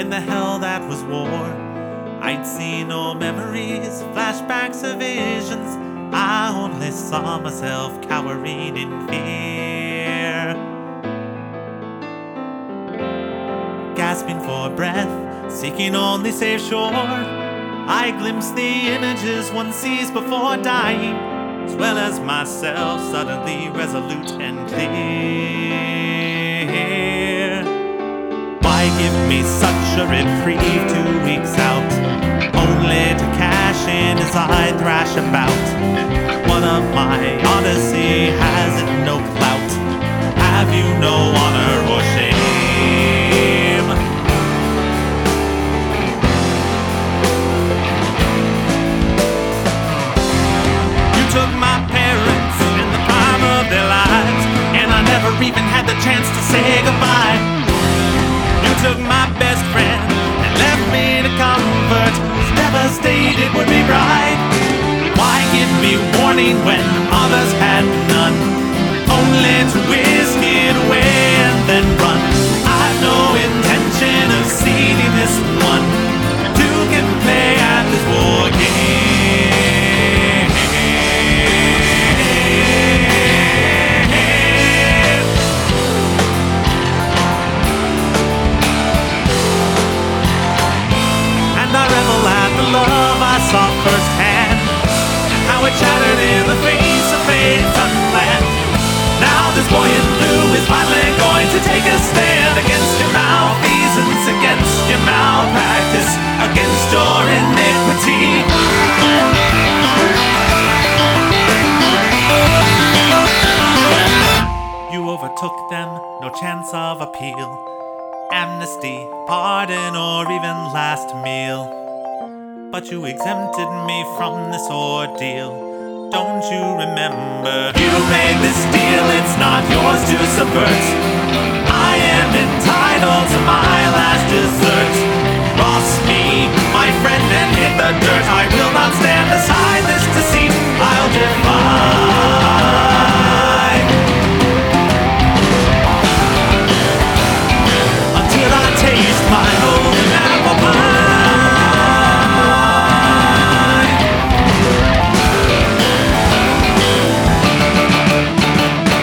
in the hell that was war. I'd see no memories, flashbacks or visions. I only saw myself cowering in fear, gasping for breath, seeking only safe shore. I glimpsed the images one sees before dying, as well as myself, suddenly resolute and clear. Why give me such a reprieve 2 weeks out, only to cash in as I thrash about? One of my odyssey has it no clout. Have you no honor or shame? You took my parents in the prime of their lives, and I never even had the chance to say goodbye. You took my best friend and left me to comfort who's devastated would be bride. Why give me warning when others had none, only to whisk it away and then run? I've no intention of ceding this one. Two can play at this war game. And I revel at the love I saw firsthand, how it shattered in the face of fate's unplanned. Now this boy in blue is finally going to take a stand against your malfeasance, against your malpractice, against your iniquity. You overtook them, no chance of appeal, amnesty, pardon, or even last meal. But you exempted me from this ordeal. Don't you remember? You made this deal, it's not yours to subvert. I am entitled